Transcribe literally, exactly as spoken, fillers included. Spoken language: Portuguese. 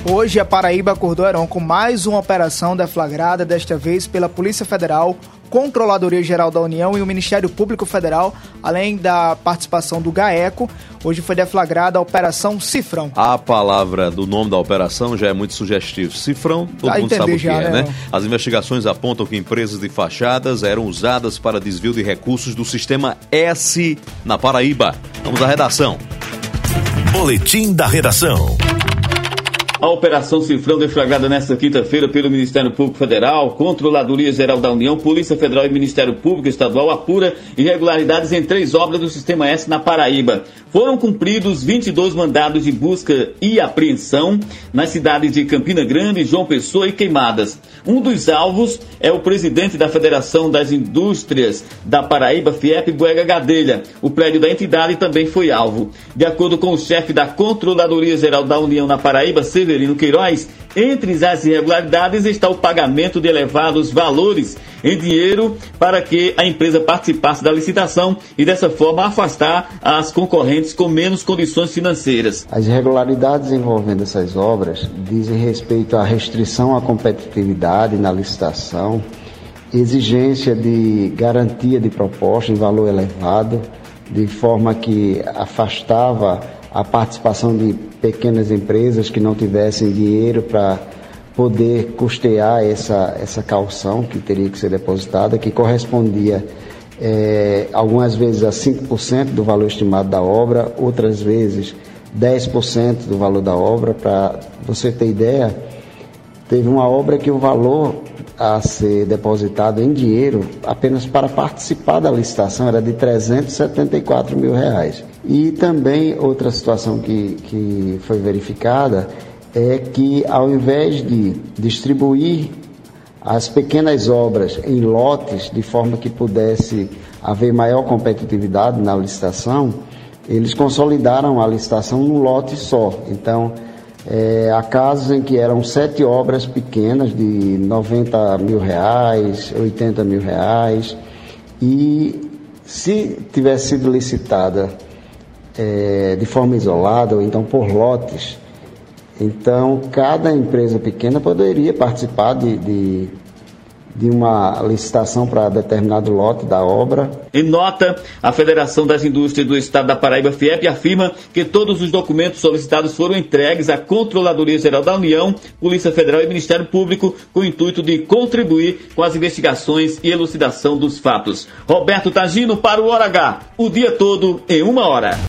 Hoje a Paraíba acordou Heron com mais uma operação deflagrada, desta vez pela Polícia Federal, Controladoria Geral da União e o Ministério Público Federal, além da participação do GAECO. Hoje foi deflagrada a Operação Cifrão. A palavra do nome da operação já é muito sugestivo. Cifrão, todo Dá mundo sabe o que já, é, né? né? As investigações apontam que empresas de fachadas eram usadas para desvio de recursos do Sistema S na Paraíba. Vamos à redação. Boletim da Redação. A Operação Cifrão, deflagrada nesta quinta-feira pelo Ministério Público Federal, Controladoria Geral da União, Polícia Federal e Ministério Público Estadual, apura irregularidades em três obras do Sistema S na Paraíba. Foram cumpridos vinte e dois mandados de busca e apreensão nas cidades de Campina Grande, João Pessoa e Queimadas. Um dos alvos é o presidente da Federação das Indústrias da Paraíba, FIEP, Boega Gadelha. O prédio da entidade também foi alvo. De acordo com o chefe da Controladoria Geral da União na Paraíba, Severino Queiroz, entre as irregularidades está o pagamento de elevados valores em dinheiro para que a empresa participasse da licitação e dessa forma afastar as concorrentes com menos condições financeiras. As irregularidades envolvendo essas obras dizem respeito à restrição à competitividade na licitação, exigência de garantia de proposta em valor elevado, de forma que afastava a participação de pequenas empresas que não tivessem dinheiro para poder custear essa, essa caução que teria que ser depositada, que correspondia é, algumas vezes a cinco por cento do valor estimado da obra, outras vezes dez por cento do valor da obra. Para você ter ideia, teve uma obra que o valor a ser depositado em dinheiro, apenas para participar da licitação, era de trezentos e setenta e quatro mil reais. E também outra situação que, que foi verificada é que, ao invés de distribuir as pequenas obras em lotes, de forma que pudesse haver maior competitividade na licitação, eles consolidaram a licitação num lote só. Então, É, há casos em que eram sete obras pequenas de noventa mil reais, oitenta mil reais, e se tivesse sido licitada é, de forma isolada ou então por lotes, então cada empresa pequena poderia participar de, de, de uma licitação para determinado lote da obra. Em nota, a Federação das Indústrias do Estado da Paraíba, FIEP, afirma que todos os documentos solicitados foram entregues à Controladoria Geral da União, Polícia Federal e Ministério Público, com o intuito de contribuir com as investigações e elucidação dos fatos. Roberto Tagino para o Hora H, o dia todo em uma hora.